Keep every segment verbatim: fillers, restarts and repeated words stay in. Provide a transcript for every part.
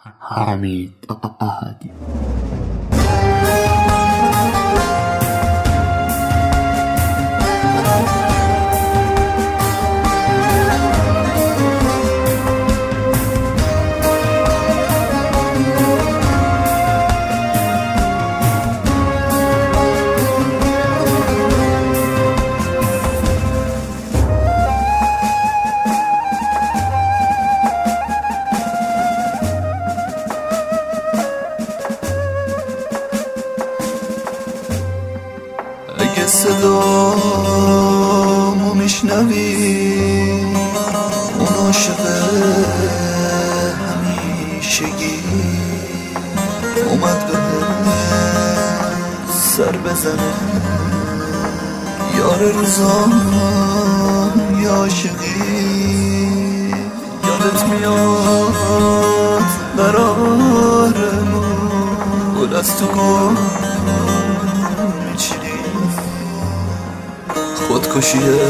حمید احدی. اگه صدامو میشنوی اون عاشق همیشگی اومد به سر بزنه، یار روزام یا عاشقی. یادت میاد قرارمون گل از تو گل خودکشیه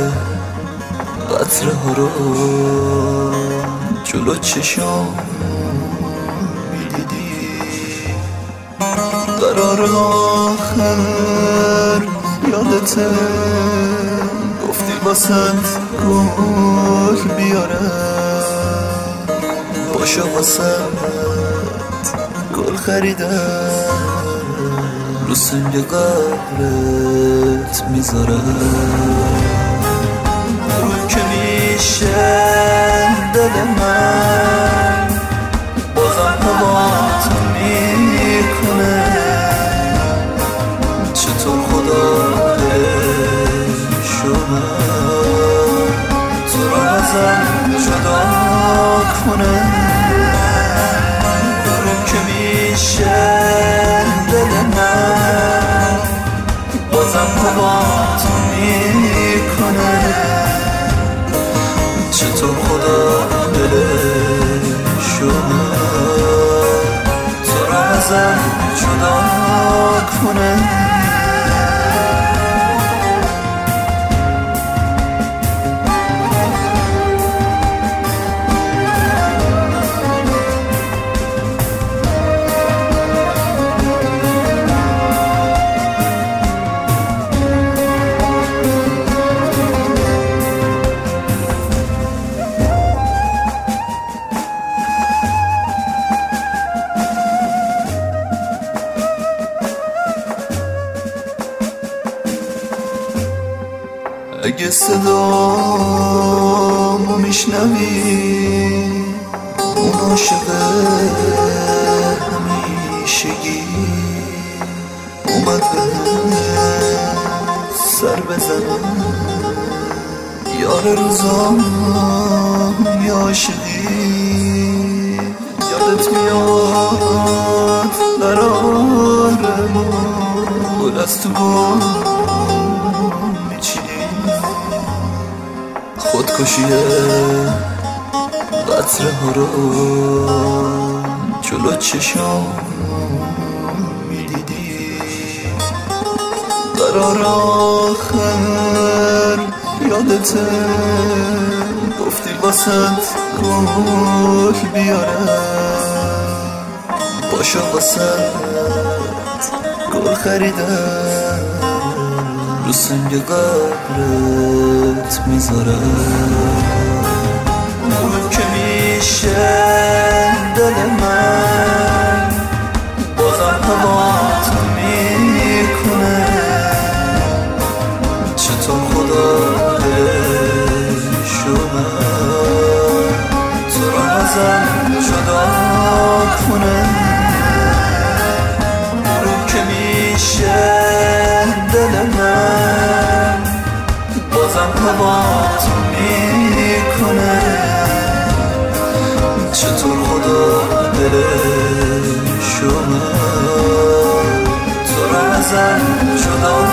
قطره ها رو جلو چشام میدیدی. قرار آخر یادته گفتی واسد گل بیارم، باشا واسد گل خریدم، رو سنگ قبرت میذارم. رو که میشه دل من بازم هوات میکنه، چطور خدا شما تو رو ازم جدا کنه. رو که میشه دل من بازم هوات میکنه، چطور خدا دل شما تو رو ازم جدا کنه. اگه صدامو میشنوی اون عاشق همیشگی اومد به سر بزنه، یار روزام یا عاشقی. یادت میاد قرارمون گل از تو گل خودکشیه قطره ها رو جلو چشام میدیدی. قرار آخر یادته گفتی واسد گل بیارم، باشا واسد گل خریدم، رو سنگ قبرت میذارم. رو که میشه دل من بازم هوات میکنه، چطور خدا دل شما تو رو ازم جدا کنه. رو که میشه دل من بازم هوات میکنه، چطور خدا دل شما تو رو ازم جدا